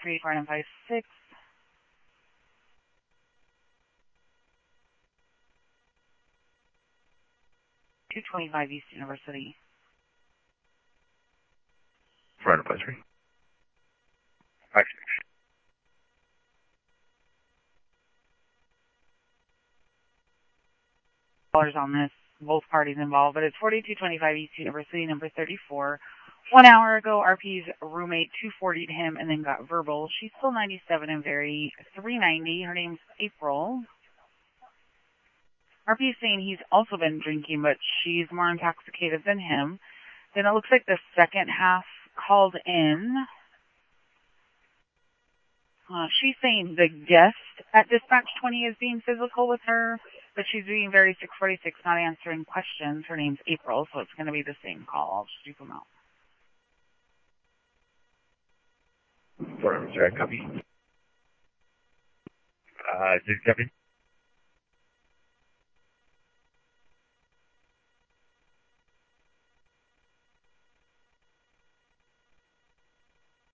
3 4956. 225 East University. 4953. 56. On this, both parties involved, but it's 4225 East University, number 34. 1 hour ago, RP's roommate 240'd him and then got verbal. She's still 97 and very 390. Her name's April. RP is saying he's also been drinking, but she's more intoxicated than him. Then it looks like the second half called in. She's saying the guest at Dispatch 20 is being physical with her, but she's being very 646, not answering questions. Her name's April, so it's going to be the same call. I'll just dupe them out. 400, copy. Copy.